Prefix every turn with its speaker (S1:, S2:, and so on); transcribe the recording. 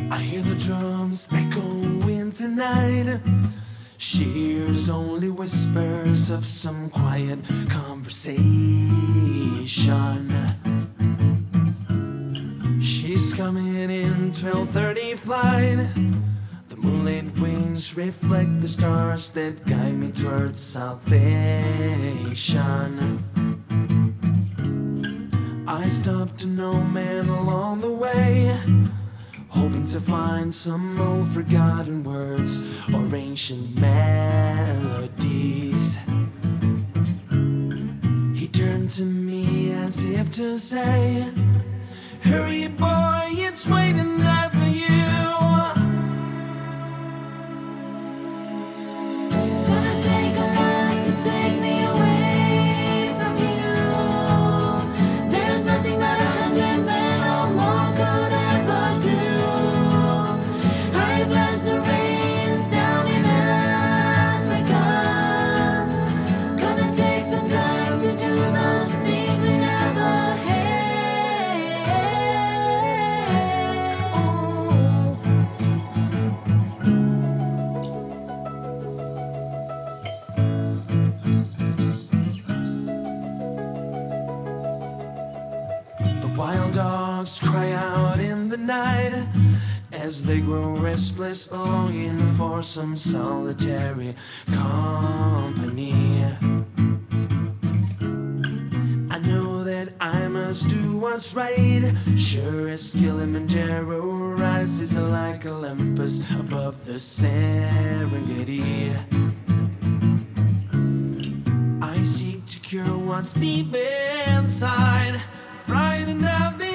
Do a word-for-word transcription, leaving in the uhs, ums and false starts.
S1: I hear the drums echoing tonight. She hears only whispers of some quiet conversation. She's coming in twelve thirty flight. The moonlit wings reflect the stars that guide me towards salvation. I stopped to no man along the way, hoping to find some old forgotten words or ancient melodies. He turned to me as if to say, "Hurry, boy, it's waiting there for you."
S2: It's gonna take a lot to take me away from you. There's nothing that a hundred men or more could ever do. I bless the rains down in Africa. Gonna take some time to do the things we never had.
S1: The wild dogs cry out in the night as they grow restless, longing for some solitary company. I know that I must do what's right, sure as Kilimanjaro rises like Olympus above the Serengeti. I seek to cure what's deep inside, frightened of the